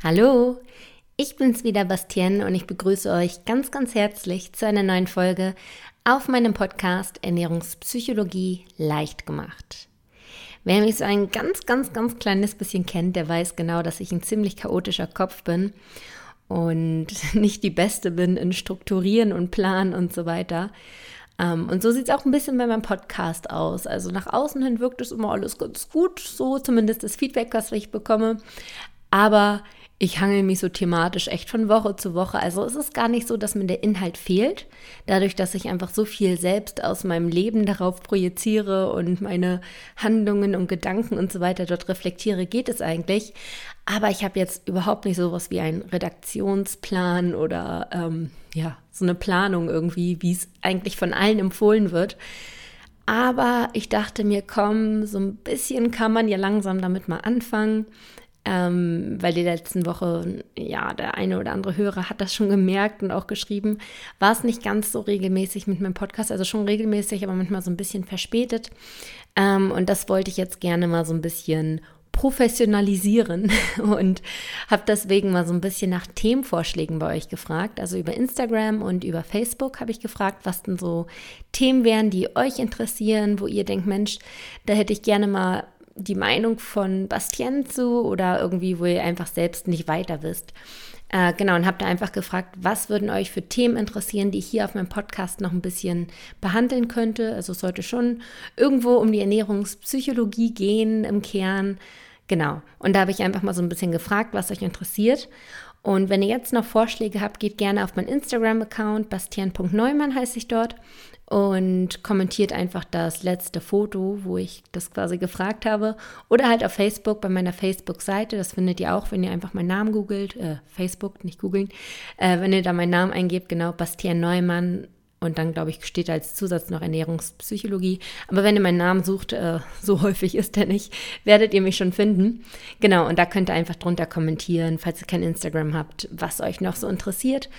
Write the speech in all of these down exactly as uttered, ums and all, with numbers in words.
Hallo, ich bin's wieder, Bastienne, und ich begrüße euch ganz, ganz herzlich zu einer neuen Folge auf meinem Podcast Ernährungspsychologie leicht gemacht. Wer mich so ein ganz, ganz, ganz kleines bisschen kennt, der weiß genau, dass ich ein ziemlich chaotischer Kopf bin und nicht die Beste bin in Strukturieren und Planen und so weiter. Um, und so sieht es auch ein bisschen bei meinem Podcast aus. Also nach außen hin wirkt es immer alles ganz gut, so zumindest das Feedback, was ich bekomme. Aber ich hangel mich so thematisch echt von Woche zu Woche. Also es ist gar nicht so, dass mir der Inhalt fehlt. Dadurch, dass ich einfach so viel selbst aus meinem Leben darauf projiziere und meine Handlungen und Gedanken und so weiter dort reflektiere, geht es eigentlich. Aber ich habe jetzt überhaupt nicht sowas wie einen Redaktionsplan oder ähm, ja, so eine Planung irgendwie, wie es eigentlich von allen empfohlen wird. Aber ich dachte mir, komm, so ein bisschen kann man ja langsam damit mal anfangen. Ähm, weil die letzten Woche, ja, der eine oder andere Hörer hat das schon gemerkt und auch geschrieben, war es nicht ganz so regelmäßig mit meinem Podcast, also schon regelmäßig, aber manchmal so ein bisschen verspätet. Ähm, und das wollte ich jetzt gerne mal so ein bisschen professionalisieren und habe deswegen mal so ein bisschen nach Themenvorschlägen bei euch gefragt. Also über Instagram und über Facebook habe ich gefragt, was denn so Themen wären, die euch interessieren, wo ihr denkt, Mensch, da hätte ich gerne mal die Meinung von Bastienne zu oder irgendwie, wo ihr einfach selbst nicht weiter wisst. Äh, genau, und habt da einfach gefragt, was würden euch für Themen interessieren, die ich hier auf meinem Podcast noch ein bisschen behandeln könnte. Also es sollte schon irgendwo um die Ernährungspsychologie gehen im Kern. Genau, und da habe ich einfach mal so ein bisschen gefragt, was euch interessiert. Und wenn ihr jetzt noch Vorschläge habt, geht gerne auf meinen Instagram-Account, bastienne punkt neumann heiße ich dort, und kommentiert einfach das letzte Foto, wo ich das quasi gefragt habe. Oder halt auf Facebook, bei meiner Facebook-Seite, das findet ihr auch, wenn ihr einfach meinen Namen googelt, äh, Facebook, nicht googeln, äh, wenn ihr da meinen Namen eingebt, genau, Bastienne Neumann, und dann, glaube ich, steht als Zusatz noch Ernährungspsychologie. Aber wenn ihr meinen Namen sucht, äh, so häufig ist der nicht, werdet ihr mich schon finden. Genau, und da könnt ihr einfach drunter kommentieren, falls ihr kein Instagram habt, was euch noch so interessiert.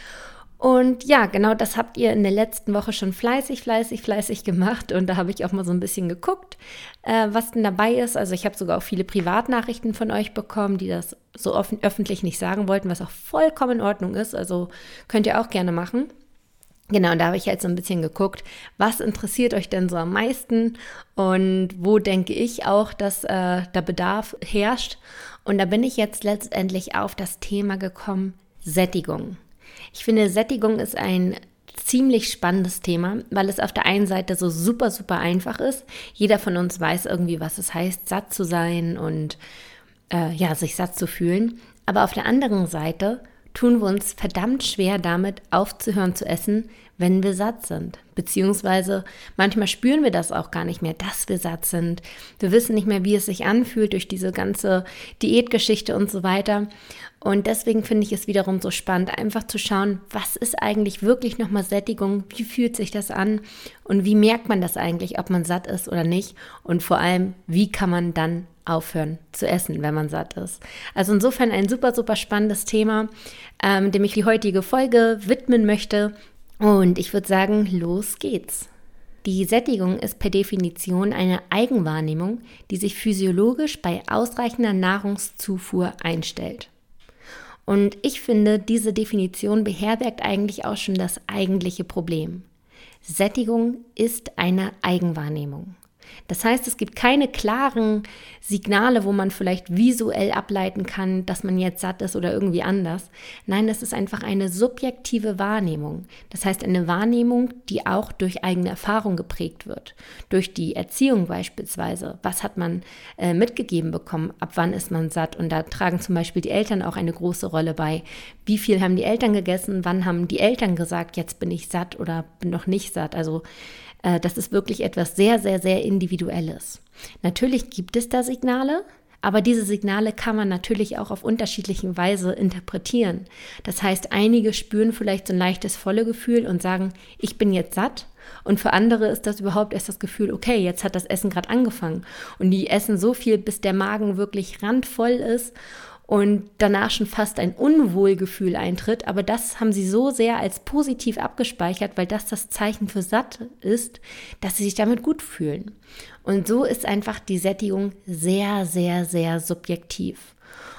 Und ja, genau das habt ihr in der letzten Woche schon fleißig, fleißig, fleißig gemacht. Und da habe ich auch mal so ein bisschen geguckt, äh, was denn dabei ist. Also ich habe sogar auch viele Privatnachrichten von euch bekommen, die das so offen, öffentlich nicht sagen wollten, was auch vollkommen in Ordnung ist. Also könnt ihr auch gerne machen. Genau, und da habe ich jetzt so ein bisschen geguckt, was interessiert euch denn so am meisten und wo denke ich auch, dass äh, da Bedarf herrscht. Und da bin ich jetzt letztendlich auf das Thema gekommen, Sättigung. Ich finde, Sättigung ist ein ziemlich spannendes Thema, weil es auf der einen Seite so super, super einfach ist. Jeder von uns weiß irgendwie, was es heißt, satt zu sein und äh, ja, sich satt zu fühlen. Aber auf der anderen Seite tun wir uns verdammt schwer damit, aufzuhören zu essen, wenn wir satt sind. Beziehungsweise manchmal spüren wir das auch gar nicht mehr, dass wir satt sind. Wir wissen nicht mehr, wie es sich anfühlt durch diese ganze Diätgeschichte und so weiter. Und deswegen finde ich es wiederum so spannend, einfach zu schauen, was ist eigentlich wirklich nochmal Sättigung, wie fühlt sich das an und wie merkt man das eigentlich, ob man satt ist oder nicht, und vor allem, wie kann man dann aufhören zu essen, wenn man satt ist. Also insofern ein super, super spannendes Thema, ähm, dem ich die heutige Folge widmen möchte. Und ich würde sagen, los geht's. Die Sättigung ist per Definition eine Eigenwahrnehmung, die sich physiologisch bei ausreichender Nahrungszufuhr einstellt. Und ich finde, diese Definition beherbergt eigentlich auch schon das eigentliche Problem. Sättigung ist eine Eigenwahrnehmung. Das heißt, es gibt keine klaren Signale, wo man vielleicht visuell ableiten kann, dass man jetzt satt ist oder irgendwie anders. Nein, es ist einfach eine subjektive Wahrnehmung. Das heißt, eine Wahrnehmung, die auch durch eigene Erfahrung geprägt wird. Durch die Erziehung beispielsweise. Was hat man äh, mitgegeben bekommen? Ab wann ist man satt? Und da tragen zum Beispiel die Eltern auch eine große Rolle bei. Wie viel haben die Eltern gegessen? Wann haben die Eltern gesagt, jetzt bin ich satt oder bin noch nicht satt? Also das ist wirklich etwas sehr, sehr, sehr Individuelles. Natürlich gibt es da Signale, aber diese Signale kann man natürlich auch auf unterschiedliche Weise interpretieren. Das heißt, einige spüren vielleicht so ein leichtes Vollegefühl und sagen, ich bin jetzt satt. Und für andere ist das überhaupt erst das Gefühl, okay, jetzt hat das Essen gerade angefangen. Und die essen so viel, bis der Magen wirklich randvoll ist und danach schon fast ein Unwohlgefühl eintritt, aber das haben sie so sehr als positiv abgespeichert, weil das das Zeichen für satt ist, dass sie sich damit gut fühlen. Und so ist einfach die Sättigung sehr, sehr, sehr subjektiv.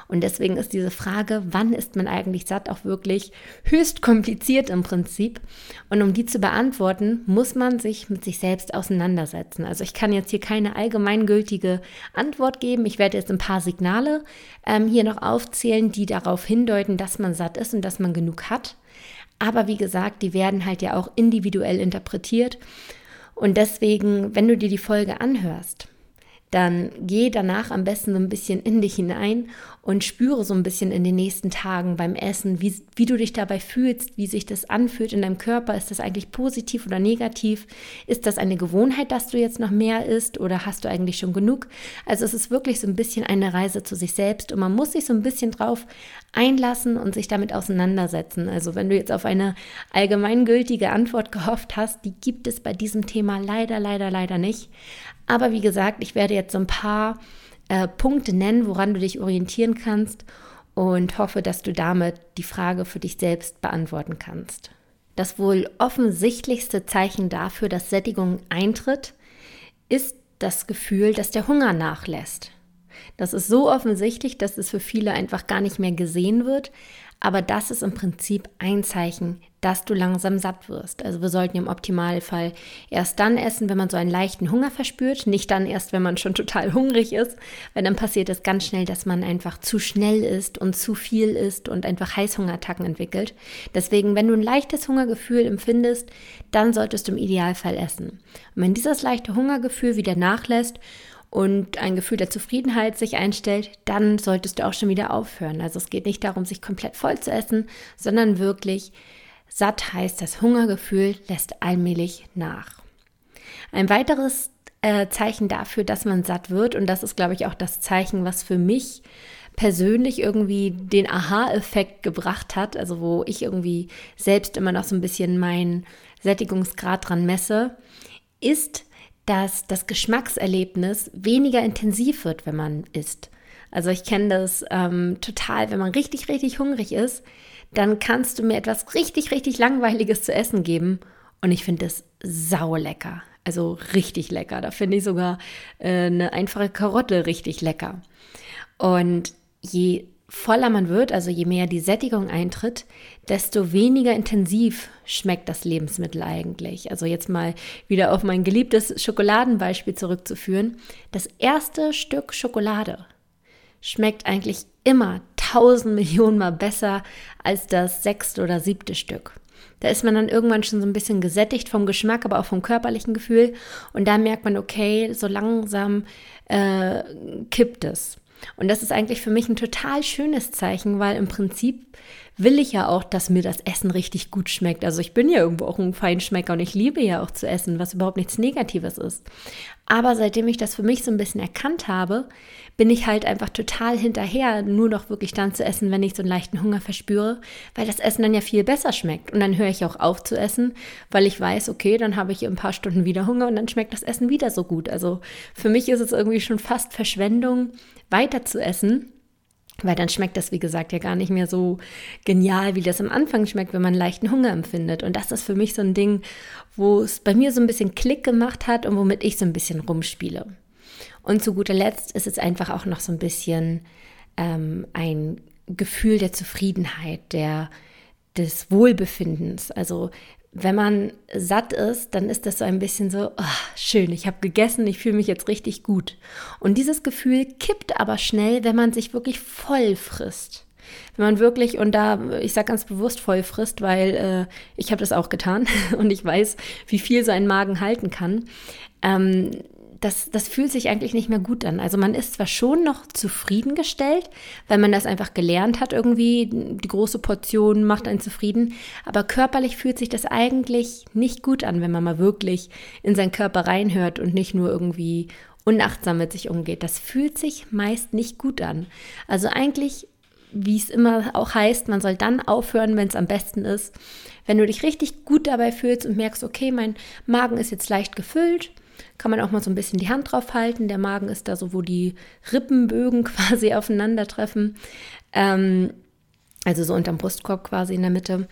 Und deswegen ist diese Frage, wann ist man eigentlich satt, auch wirklich höchst kompliziert im Prinzip. Und um die zu beantworten, muss man sich mit sich selbst auseinandersetzen. Also ich kann jetzt hier keine allgemeingültige Antwort geben. Ich werde jetzt ein paar Signale ähm, hier noch aufzählen, die darauf hindeuten, dass man satt ist und dass man genug hat. Aber wie gesagt, die werden halt ja auch individuell interpretiert. Und deswegen, wenn du dir die Folge anhörst, dann geh danach am besten so ein bisschen in dich hinein und spüre so ein bisschen in den nächsten Tagen beim Essen, wie, wie du dich dabei fühlst, wie sich das anfühlt in deinem Körper. Ist das eigentlich positiv oder negativ? Ist das eine Gewohnheit, dass du jetzt noch mehr isst oder hast du eigentlich schon genug? Also es ist wirklich so ein bisschen eine Reise zu sich selbst und man muss sich so ein bisschen drauf einlassen und sich damit auseinandersetzen. Also wenn du jetzt auf eine allgemeingültige Antwort gehofft hast, die gibt es bei diesem Thema leider, leider, leider nicht. Aber wie gesagt, ich werde jetzt so ein paar äh, Punkte nennen, woran du dich orientieren kannst und hoffe, dass du damit die Frage für dich selbst beantworten kannst. Das wohl offensichtlichste Zeichen dafür, dass Sättigung eintritt, ist das Gefühl, dass der Hunger nachlässt. Das ist so offensichtlich, dass es für viele einfach gar nicht mehr gesehen wird. Aber das ist im Prinzip ein Zeichen, dass du langsam satt wirst. Also wir sollten im Optimalfall erst dann essen, wenn man so einen leichten Hunger verspürt, nicht dann erst, wenn man schon total hungrig ist, weil dann passiert es ganz schnell, dass man einfach zu schnell isst und zu viel isst und einfach Heißhungerattacken entwickelt. Deswegen, wenn du ein leichtes Hungergefühl empfindest, dann solltest du im Idealfall essen. Und wenn dieses leichte Hungergefühl wieder nachlässt und ein Gefühl der Zufriedenheit sich einstellt, dann solltest du auch schon wieder aufhören. Also es geht nicht darum, sich komplett voll zu essen, sondern wirklich satt heißt, das Hungergefühl lässt allmählich nach. Ein weiteres äh, Zeichen dafür, dass man satt wird, und das ist, glaube ich, auch das Zeichen, was für mich persönlich irgendwie den Aha-Effekt gebracht hat, also wo ich irgendwie selbst immer noch so ein bisschen meinen Sättigungsgrad dran messe, ist, dass das Geschmackserlebnis weniger intensiv wird, wenn man isst. Also ich kenne das ähm, total, wenn man richtig, richtig hungrig ist, dann kannst du mir etwas richtig, richtig Langweiliges zu essen geben und ich finde das saulecker, also richtig lecker. Da finde ich sogar äh, eine einfache Karotte richtig lecker. Und je voller man wird, also je mehr die Sättigung eintritt, desto weniger intensiv schmeckt das Lebensmittel eigentlich. Also jetzt mal wieder auf mein geliebtes Schokoladenbeispiel zurückzuführen. Das erste Stück Schokolade schmeckt eigentlich immer tausend Millionen Mal besser als das sechste oder siebte Stück. Da ist man dann irgendwann schon so ein bisschen gesättigt vom Geschmack, aber auch vom körperlichen Gefühl. Und da merkt man, okay, so langsam äh, kippt es. Und das ist eigentlich für mich ein total schönes Zeichen, weil im Prinzip will ich ja auch, dass mir das Essen richtig gut schmeckt. Also ich bin ja irgendwo auch ein Feinschmecker und ich liebe ja auch zu essen, was überhaupt nichts Negatives ist. Aber seitdem ich das für mich so ein bisschen erkannt habe, bin ich halt einfach total hinterher, nur noch wirklich dann zu essen, wenn ich so einen leichten Hunger verspüre, weil das Essen dann ja viel besser schmeckt. Und dann höre ich auch auf zu essen, weil ich weiß, okay, dann habe ich in ein paar Stunden wieder Hunger und dann schmeckt das Essen wieder so gut. Also für mich ist es irgendwie schon fast Verschwendung, weiter zu essen, weil dann schmeckt das, wie gesagt, ja gar nicht mehr so genial, wie das am Anfang schmeckt, wenn man leichten Hunger empfindet. Und das ist für mich so ein Ding, wo es bei mir so ein bisschen Klick gemacht hat und womit ich so ein bisschen rumspiele. Und zu guter Letzt ist es einfach auch noch so ein bisschen ähm, ein Gefühl der Zufriedenheit, der, des Wohlbefindens. Also wenn man satt ist, dann ist das so ein bisschen so, oh, schön, ich habe gegessen, ich fühle mich jetzt richtig gut. Und dieses Gefühl kippt aber schnell, wenn man sich wirklich voll frisst. Wenn man wirklich, und da, ich sage ganz bewusst voll frisst, weil äh, ich habe das auch getan und ich weiß, wie viel so ein Magen halten kann, ähm, Das, das fühlt sich eigentlich nicht mehr gut an. Also man ist zwar schon noch zufriedengestellt, weil man das einfach gelernt hat irgendwie, die große Portion macht einen zufrieden, aber körperlich fühlt sich das eigentlich nicht gut an, wenn man mal wirklich in seinen Körper reinhört und nicht nur irgendwie unachtsam mit sich umgeht. Das fühlt sich meist nicht gut an. Also eigentlich, wie es immer auch heißt, man soll dann aufhören, wenn es am besten ist. Wenn du dich richtig gut dabei fühlst und merkst, okay, mein Magen ist jetzt leicht gefüllt, kann man auch mal so ein bisschen die Hand drauf halten. Der Magen ist da so, wo die Rippenbögen quasi aufeinandertreffen. Ähm, also so unterm Brustkorb quasi in der Mitte.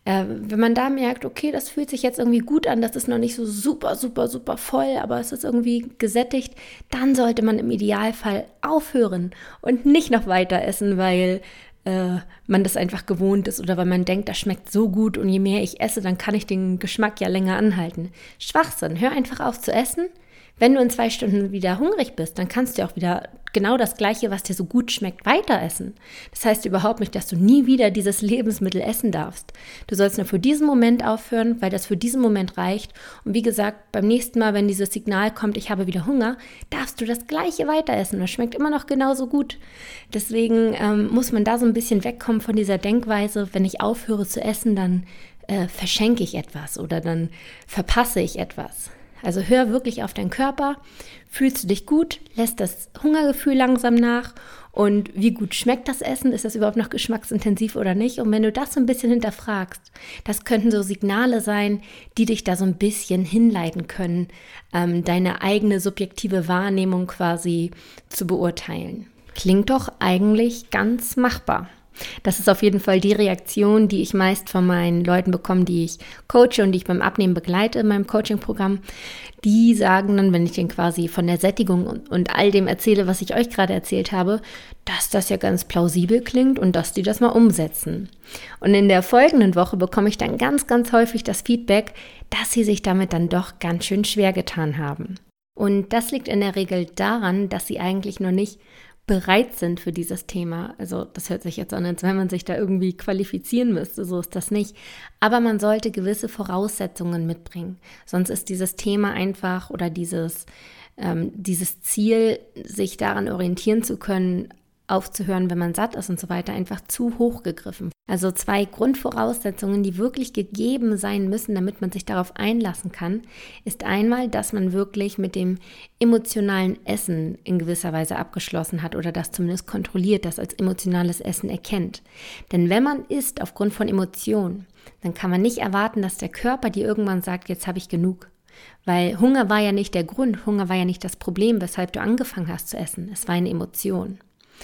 Äh, wenn man da merkt, okay, das fühlt sich jetzt irgendwie gut an, das ist noch nicht so super, super, super voll, aber es ist irgendwie gesättigt, dann sollte man im Idealfall aufhören und nicht noch weiter essen, weil äh, man das einfach gewohnt ist oder weil man denkt, das schmeckt so gut und je mehr ich esse, dann kann ich den Geschmack ja länger anhalten. Schwachsinn, hör einfach auf zu essen. Wenn du in zwei Stunden wieder hungrig bist, dann kannst du auch wieder genau das Gleiche, was dir so gut schmeckt, weiter essen. Das heißt überhaupt nicht, dass du nie wieder dieses Lebensmittel essen darfst. Du sollst nur für diesen Moment aufhören, weil das für diesen Moment reicht. Und wie gesagt, beim nächsten Mal, wenn dieses Signal kommt, ich habe wieder Hunger, darfst du das Gleiche weiter essen. Das schmeckt immer noch genauso gut. Deswegen ähm, muss man da so ein bisschen wegkommen von dieser Denkweise, wenn ich aufhöre zu essen, dann äh, verschenke ich etwas oder dann verpasse ich etwas. Also hör wirklich auf deinen Körper, fühlst du dich gut, lässt das Hungergefühl langsam nach und wie gut schmeckt das Essen, ist das überhaupt noch geschmacksintensiv oder nicht? Und wenn du das so ein bisschen hinterfragst, das könnten so Signale sein, die dich da so ein bisschen hinleiten können, ähm, deine eigene subjektive Wahrnehmung quasi zu beurteilen. Klingt doch eigentlich ganz machbar. Das ist auf jeden Fall die Reaktion, die ich meist von meinen Leuten bekomme, die ich coache und die ich beim Abnehmen begleite in meinem Coaching-Programm. Die sagen dann, wenn ich denen quasi von der Sättigung und, und all dem erzähle, was ich euch gerade erzählt habe, dass das ja ganz plausibel klingt und dass die das mal umsetzen. Und in der folgenden Woche bekomme ich dann ganz, ganz häufig das Feedback, dass sie sich damit dann doch ganz schön schwer getan haben. Und das liegt in der Regel daran, dass sie eigentlich noch nicht bereit sind für dieses Thema. Also das hört sich jetzt an, als wenn man sich da irgendwie qualifizieren müsste, so ist das nicht. Aber man sollte gewisse Voraussetzungen mitbringen. Sonst ist dieses Thema einfach oder dieses, ähm, dieses Ziel, sich daran orientieren zu können, aufzuhören, wenn man satt ist und so weiter, einfach zu hoch gegriffen. Also zwei Grundvoraussetzungen, die wirklich gegeben sein müssen, damit man sich darauf einlassen kann, ist einmal, dass man wirklich mit dem emotionalen Essen in gewisser Weise abgeschlossen hat oder das zumindest kontrolliert, das als emotionales Essen erkennt. Denn wenn man isst aufgrund von Emotionen, dann kann man nicht erwarten, dass der Körper dir irgendwann sagt, jetzt habe ich genug. Weil Hunger war ja nicht der Grund, Hunger war ja nicht das Problem, weshalb du angefangen hast zu essen. Es war eine Emotion.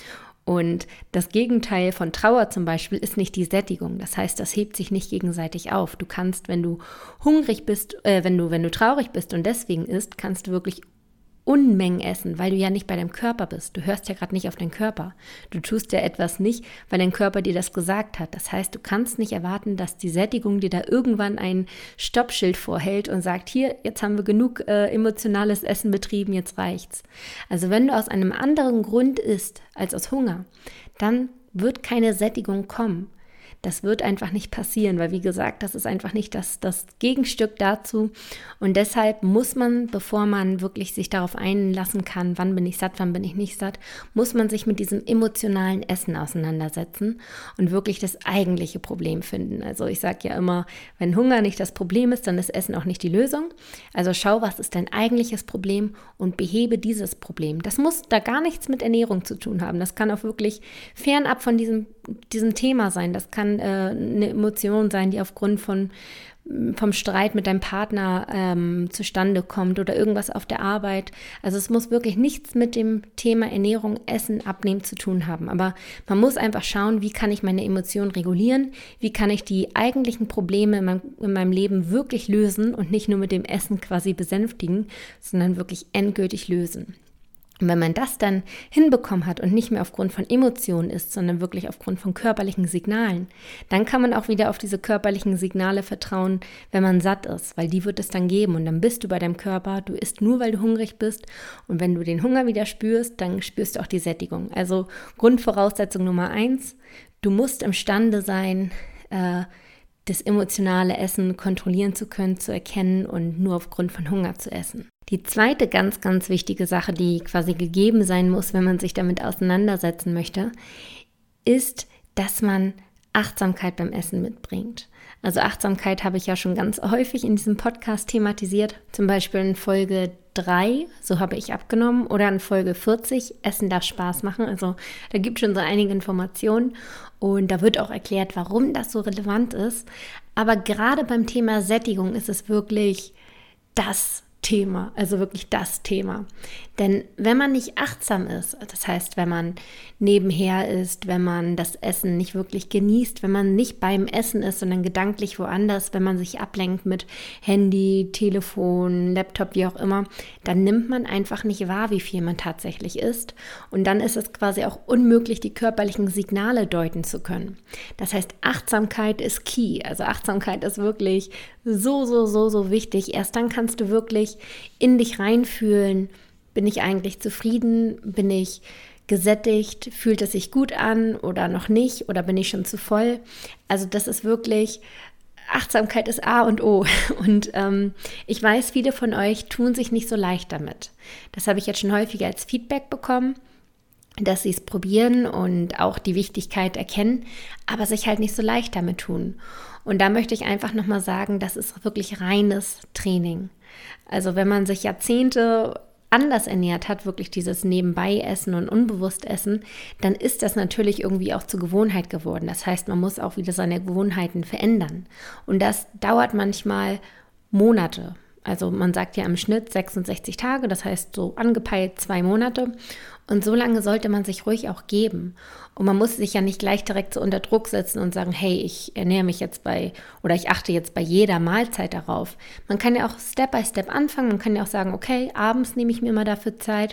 Und das Gegenteil von Trauer zum Beispiel ist nicht die Sättigung. Das heißt, das hebt sich nicht gegenseitig auf. Du kannst, wenn du hungrig bist, äh, wenn du, wenn du traurig bist und deswegen isst, kannst du wirklich Unmengen essen, weil du ja nicht bei deinem Körper bist. Du hörst ja gerade nicht auf deinen Körper. Du tust ja etwas nicht, weil dein Körper dir das gesagt hat. Das heißt, du kannst nicht erwarten, dass die Sättigung dir da irgendwann ein Stoppschild vorhält und sagt, hier, jetzt haben wir genug äh, emotionales Essen betrieben, jetzt reicht's. Also wenn du aus einem anderen Grund isst als aus Hunger, dann wird keine Sättigung kommen. Das wird einfach nicht passieren, weil wie gesagt, das ist einfach nicht das, das Gegenstück dazu. Und deshalb muss man, bevor man wirklich sich darauf einlassen kann, wann bin ich satt, wann bin ich nicht satt, muss man sich mit diesem emotionalen Essen auseinandersetzen und wirklich das eigentliche Problem finden. Also ich sage ja immer, wenn Hunger nicht das Problem ist, dann ist Essen auch nicht die Lösung. Also schau, was ist dein eigentliches Problem und behebe dieses Problem. Das muss da gar nichts mit Ernährung zu tun haben. Das kann auch wirklich fernab von diesem, diesem Thema sein. Das kann äh, eine Emotion sein, die aufgrund von vom Streit mit deinem Partner ähm, zustande kommt oder irgendwas auf der Arbeit. Also es muss wirklich nichts mit dem Thema Ernährung, Essen, Abnehmen zu tun haben. Aber man muss einfach schauen, wie kann ich meine Emotionen regulieren, wie kann ich die eigentlichen Probleme in meinem, in meinem Leben wirklich lösen und nicht nur mit dem Essen quasi besänftigen, sondern wirklich endgültig lösen. Und wenn man das dann hinbekommen hat und nicht mehr aufgrund von Emotionen ist, sondern wirklich aufgrund von körperlichen Signalen, dann kann man auch wieder auf diese körperlichen Signale vertrauen, wenn man satt ist, weil die wird es dann geben und dann bist du bei deinem Körper, du isst nur, weil du hungrig bist und wenn du den Hunger wieder spürst, dann spürst du auch die Sättigung. Also Grundvoraussetzung Nummer eins, du musst imstande sein, äh, das emotionale Essen kontrollieren zu können, zu erkennen und nur aufgrund von Hunger zu essen. Die zweite ganz, ganz wichtige Sache, die quasi gegeben sein muss, wenn man sich damit auseinandersetzen möchte, ist, dass man Achtsamkeit beim Essen mitbringt. Also Achtsamkeit habe ich ja schon ganz häufig in diesem Podcast thematisiert, zum Beispiel in Folge drei, so habe ich abgenommen, oder in Folge vierzig, Essen darf Spaß machen. Also da gibt es schon so einige Informationen und da wird auch erklärt, warum das so relevant ist. Aber gerade beim Thema Sättigung ist es wirklich das Thema, also wirklich das Thema. Denn wenn man nicht achtsam ist, das heißt, wenn man nebenher ist, wenn man das Essen nicht wirklich genießt, wenn man nicht beim Essen ist, sondern gedanklich woanders, wenn man sich ablenkt mit Handy, Telefon, Laptop, wie auch immer, dann nimmt man einfach nicht wahr, wie viel man tatsächlich isst. Und dann ist es quasi auch unmöglich, die körperlichen Signale deuten zu können. Das heißt, Achtsamkeit ist key. Also Achtsamkeit ist wirklich so, so, so, so wichtig. Erst dann kannst du wirklich in dich reinfühlen, bin ich eigentlich zufrieden, bin ich gesättigt, fühlt es sich gut an oder noch nicht oder bin ich schon zu voll. Also das ist wirklich, Achtsamkeit ist A und O und ähm, ich weiß, viele von euch tun sich nicht so leicht damit. Das habe ich jetzt schon häufiger als Feedback bekommen, dass sie es probieren und auch die Wichtigkeit erkennen, aber sich halt nicht so leicht damit tun. Und da möchte ich einfach nochmal sagen, das ist wirklich reines Training. Also wenn man sich Jahrzehnte anders ernährt hat, wirklich dieses Nebenbei-Essen und Unbewusst-Essen, dann ist das natürlich irgendwie auch zur Gewohnheit geworden. Das heißt, man muss auch wieder seine Gewohnheiten verändern. Und das dauert manchmal Monate. Also man sagt ja im Schnitt sechsundsechzig Tage, das heißt so angepeilt zwei Monate. Und so lange sollte man sich ruhig auch geben. Und man muss sich ja nicht gleich direkt so unter Druck setzen und sagen, hey, ich ernähre mich jetzt bei oder ich achte jetzt bei jeder Mahlzeit darauf. Man kann ja auch Step by Step anfangen. Man kann ja auch sagen, okay, abends nehme ich mir mal dafür Zeit.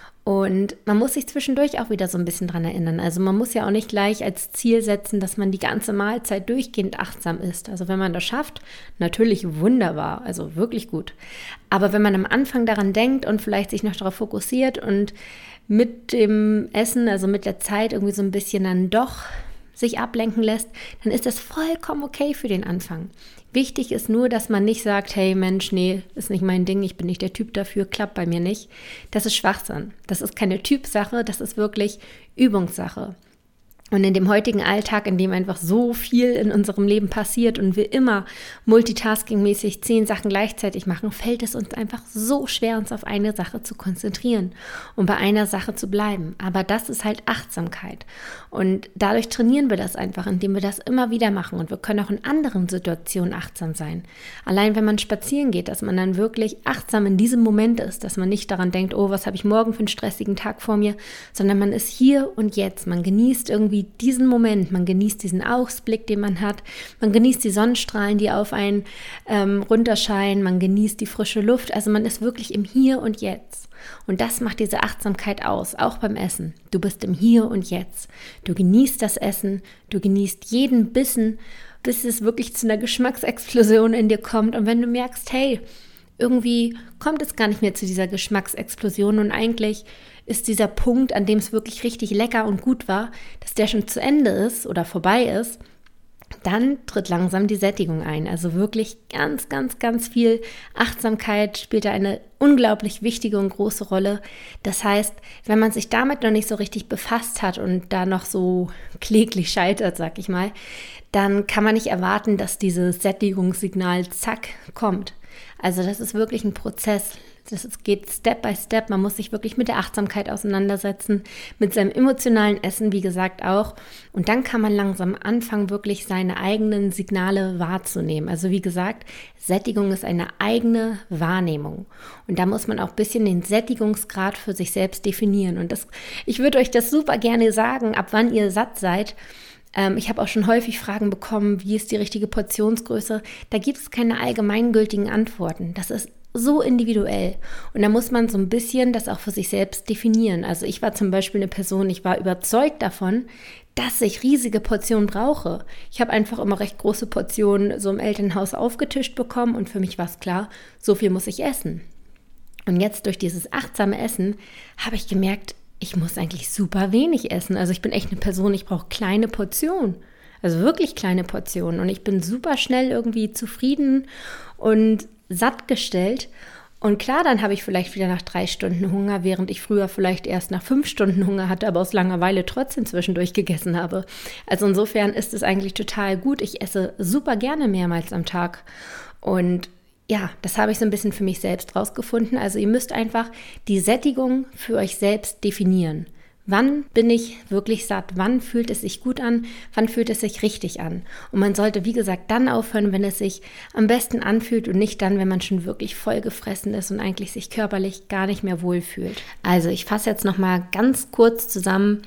Und man muss sich zwischendurch auch wieder so ein bisschen dran erinnern. Also man muss ja auch nicht gleich als Ziel setzen, dass man die ganze Mahlzeit durchgehend achtsam ist. Also wenn man das schafft, natürlich wunderbar, also wirklich gut. Aber wenn man am Anfang daran denkt und vielleicht sich noch darauf fokussiert und mit dem Essen, also mit der Zeit irgendwie so ein bisschen dann doch sich ablenken lässt, dann ist das vollkommen okay für den Anfang. Wichtig ist nur, dass man nicht sagt, hey Mensch, nee, ist nicht mein Ding, ich bin nicht der Typ dafür, klappt bei mir nicht. Das ist Schwachsinn. Das ist keine Typsache, das ist wirklich Übungssache. Und in dem heutigen Alltag, in dem einfach so viel in unserem Leben passiert und wir immer multitaskingmäßig zehn Sachen gleichzeitig machen, fällt es uns einfach so schwer, uns auf eine Sache zu konzentrieren und bei einer Sache zu bleiben. Aber das ist halt Achtsamkeit. Und dadurch trainieren wir das einfach, indem wir das immer wieder machen. Und wir können auch in anderen Situationen achtsam sein. Allein wenn man spazieren geht, dass man dann wirklich achtsam in diesem Moment ist, dass man nicht daran denkt, oh, was habe ich morgen für einen stressigen Tag vor mir, sondern man ist hier und jetzt. Man genießt irgendwie diesen Moment, man genießt diesen Ausblick, den man hat, man genießt die Sonnenstrahlen, die auf einen ähm, runterscheinen, man genießt die frische Luft, also man ist wirklich im Hier und Jetzt. Und das macht diese Achtsamkeit aus, auch beim Essen. Du bist im Hier und Jetzt. Du genießt das Essen, du genießt jeden Bissen, bis es wirklich zu einer Geschmacksexplosion in dir kommt. Und wenn du merkst, hey, irgendwie kommt es gar nicht mehr zu dieser Geschmacksexplosion und eigentlich ist dieser Punkt, an dem es wirklich richtig lecker und gut war, dass der schon zu Ende ist oder vorbei ist, dann tritt langsam die Sättigung ein. Also wirklich ganz, ganz, ganz viel Achtsamkeit spielt da eine unglaublich wichtige und große Rolle. Das heißt, wenn man sich damit noch nicht so richtig befasst hat und da noch so kläglich scheitert, sag ich mal, dann kann man nicht erwarten, dass dieses Sättigungssignal zack kommt. Also das ist wirklich ein Prozess. Das geht Step by Step. Man muss sich wirklich mit der Achtsamkeit auseinandersetzen, mit seinem emotionalen Essen, wie gesagt, auch. Und dann kann man langsam anfangen, wirklich seine eigenen Signale wahrzunehmen. Also wie gesagt, Sättigung ist eine eigene Wahrnehmung. Und da muss man auch ein bisschen den Sättigungsgrad für sich selbst definieren. Und das, ich würde euch das super gerne sagen, ab wann ihr satt seid. Ich habe auch schon häufig Fragen bekommen, wie ist die richtige Portionsgröße? Da gibt es keine allgemeingültigen Antworten. Das ist so individuell. Und da muss man so ein bisschen das auch für sich selbst definieren. Also ich war zum Beispiel eine Person, ich war überzeugt davon, dass ich riesige Portionen brauche. Ich habe einfach immer recht große Portionen so im Elternhaus aufgetischt bekommen und für mich war es klar, so viel muss ich essen. Und jetzt durch dieses achtsame Essen habe ich gemerkt, ich muss eigentlich super wenig essen. Also ich bin echt eine Person, ich brauche kleine Portionen. Also wirklich kleine Portionen. Und ich bin super schnell irgendwie zufrieden und satt gestellt. Und klar, dann habe ich vielleicht wieder nach drei Stunden Hunger, während ich früher vielleicht erst nach fünf Stunden Hunger hatte, aber aus Langeweile trotzdem zwischendurch gegessen habe. Also insofern ist es eigentlich total gut. Ich esse super gerne mehrmals am Tag. Und ja, das habe ich so ein bisschen für mich selbst rausgefunden. Also ihr müsst einfach die Sättigung für euch selbst definieren. Wann bin ich wirklich satt? Wann fühlt es sich gut an? Wann fühlt es sich richtig an? Und man sollte, wie gesagt, dann aufhören, wenn es sich am besten anfühlt und nicht dann, wenn man schon wirklich voll gefressen ist und eigentlich sich körperlich gar nicht mehr wohlfühlt. Also ich fasse jetzt nochmal ganz kurz zusammen,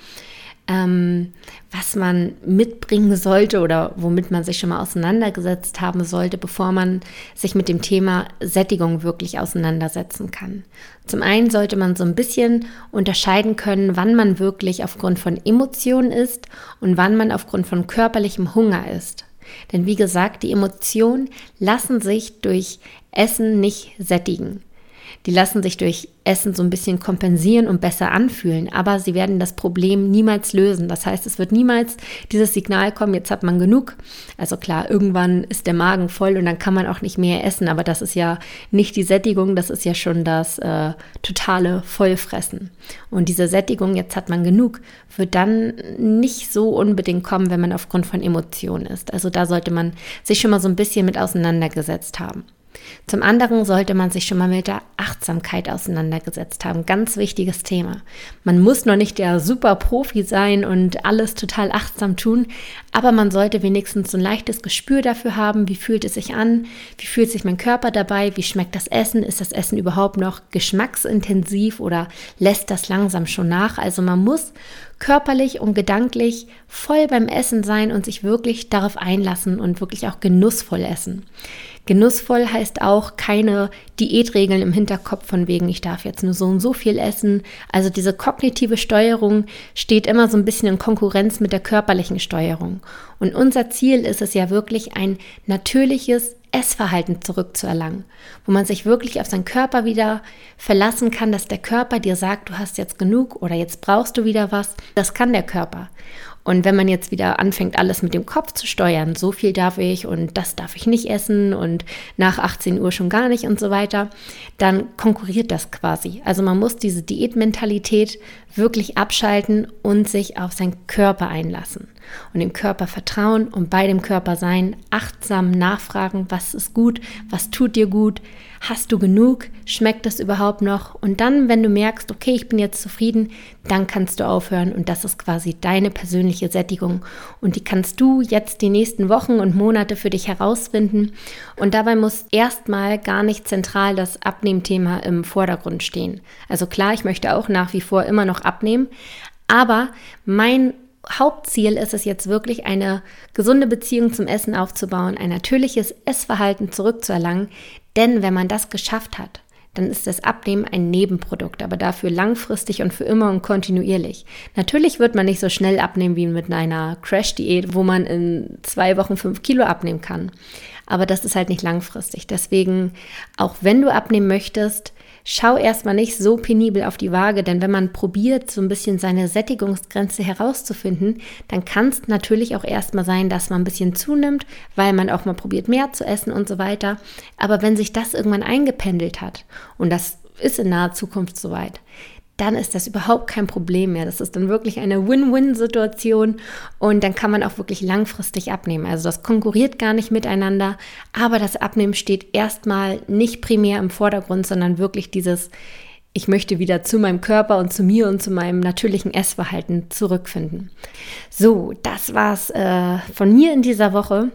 ähm, was man mitbringen sollte oder womit man sich schon mal auseinandergesetzt haben sollte, bevor man sich mit dem Thema Sättigung wirklich auseinandersetzen kann. Zum einen sollte man so ein bisschen unterscheiden können, wann man wirklich aufgrund von Emotionen isst und wann man aufgrund von körperlichem Hunger isst. Denn wie gesagt, die Emotionen lassen sich durch Essen nicht sättigen. Die lassen sich durch Essen so ein bisschen kompensieren und besser anfühlen, aber sie werden das Problem niemals lösen. Das heißt, es wird niemals dieses Signal kommen, jetzt hat man genug. Also klar, irgendwann ist der Magen voll und dann kann man auch nicht mehr essen, aber das ist ja nicht die Sättigung, das ist ja schon das äh, totale Vollfressen. Und diese Sättigung, jetzt hat man genug, wird dann nicht so unbedingt kommen, wenn man aufgrund von Emotionen isst. Also da sollte man sich schon mal so ein bisschen mit auseinandergesetzt haben. Zum anderen sollte man sich schon mal mit der Achtsamkeit auseinandergesetzt haben. Ganz wichtiges Thema. Man muss noch nicht der super Profi sein und alles total achtsam tun, aber man sollte wenigstens so ein leichtes Gespür dafür haben, wie fühlt es sich an, wie fühlt sich mein Körper dabei, wie schmeckt das Essen, ist das Essen überhaupt noch geschmacksintensiv oder lässt das langsam schon nach? Also man muss körperlich und gedanklich voll beim Essen sein und sich wirklich darauf einlassen und wirklich auch genussvoll essen. Genussvoll heißt auch keine Diätregeln im Hinterkopf von wegen, ich darf jetzt nur so und so viel essen. Also diese kognitive Steuerung steht immer so ein bisschen in Konkurrenz mit der körperlichen Steuerung. Und unser Ziel ist es ja wirklich, ein natürliches Essverhalten zurückzuerlangen, wo man sich wirklich auf seinen Körper wieder verlassen kann, dass der Körper dir sagt, du hast jetzt genug oder jetzt brauchst du wieder was. Das kann der Körper. Und wenn man jetzt wieder anfängt, alles mit dem Kopf zu steuern, so viel darf ich und das darf ich nicht essen und nach achtzehn Uhr schon gar nicht und so weiter, dann konkurriert das quasi. Also man muss diese Diätmentalität wirklich abschalten und sich auf seinen Körper einlassen und dem Körper vertrauen und bei dem Körper sein, achtsam nachfragen, was ist gut, was tut dir gut, hast du genug, schmeckt es überhaupt noch? Und dann, wenn du merkst, okay, ich bin jetzt zufrieden, dann kannst du aufhören und das ist quasi deine persönliche Sättigung und die kannst du jetzt die nächsten Wochen und Monate für dich herausfinden und dabei muss erstmal gar nicht zentral das Abnehmthema im Vordergrund stehen. Also klar, ich möchte auch nach wie vor immer noch abnehmen, aber mein Hauptziel ist es jetzt wirklich, eine gesunde Beziehung zum Essen aufzubauen, ein natürliches Essverhalten zurückzuerlangen, denn wenn man das geschafft hat, dann ist das Abnehmen ein Nebenprodukt, aber dafür langfristig und für immer und kontinuierlich. Natürlich wird man nicht so schnell abnehmen wie mit einer Crash-Diät, wo man in zwei Wochen fünf Kilo abnehmen kann, aber das ist halt nicht langfristig. Deswegen, auch wenn du abnehmen möchtest, schau erstmal nicht so penibel auf die Waage, denn wenn man probiert, so ein bisschen seine Sättigungsgrenze herauszufinden, dann kann es natürlich auch erstmal sein, dass man ein bisschen zunimmt, weil man auch mal probiert, mehr zu essen und so weiter. Aber wenn sich das irgendwann eingependelt hat, und das ist in naher Zukunft soweit, dann ist das überhaupt kein Problem mehr. Das ist dann wirklich eine Win-Win-Situation und dann kann man auch wirklich langfristig abnehmen. Also das konkurriert gar nicht miteinander, aber das Abnehmen steht erstmal nicht primär im Vordergrund, sondern wirklich dieses, ich möchte wieder zu meinem Körper und zu mir und zu meinem natürlichen Essverhalten zurückfinden. So, das war's äh, von mir in dieser Woche.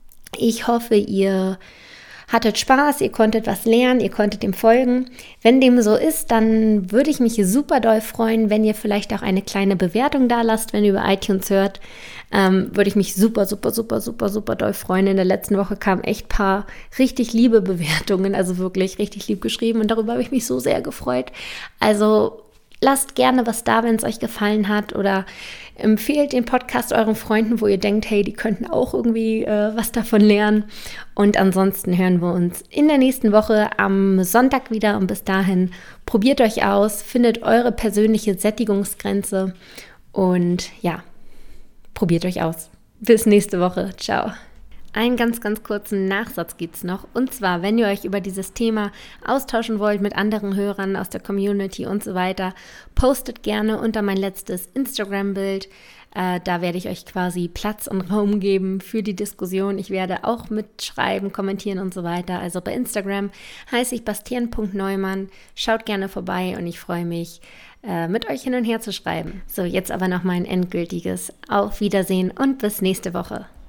Ich hoffe, ihr hattet Spaß, ihr konntet was lernen, ihr konntet dem folgen. Wenn dem so ist, dann würde ich mich super doll freuen, wenn ihr vielleicht auch eine kleine Bewertung da lasst, wenn ihr über iTunes hört. Ähm, würde ich mich super, super, super, super, super doll freuen. In der letzten Woche kamen echt ein paar richtig liebe Bewertungen, also wirklich richtig lieb geschrieben und darüber habe ich mich so sehr gefreut. Also lasst gerne was da, wenn es euch gefallen hat oder empfehlt den Podcast euren Freunden, wo ihr denkt, hey, die könnten auch irgendwie äh, was davon lernen. Und ansonsten hören wir uns in der nächsten Woche am Sonntag wieder und bis dahin probiert euch aus, findet eure persönliche Sättigungsgrenze und ja, probiert euch aus. Bis nächste Woche. Ciao. Einen ganz, ganz kurzen Nachsatz gibt's noch. Und zwar, wenn ihr euch über dieses Thema austauschen wollt mit anderen Hörern aus der Community und so weiter, postet gerne unter mein letztes Instagram-Bild Äh, da werde ich euch quasi Platz und Raum geben für die Diskussion. Ich werde auch mitschreiben, kommentieren und so weiter. Also bei Instagram heiße ich bastian punkt neumann. Schaut gerne vorbei und ich freue mich, äh, mit euch hin und her zu schreiben. So, jetzt aber noch mein endgültiges Auf Wiedersehen und bis nächste Woche.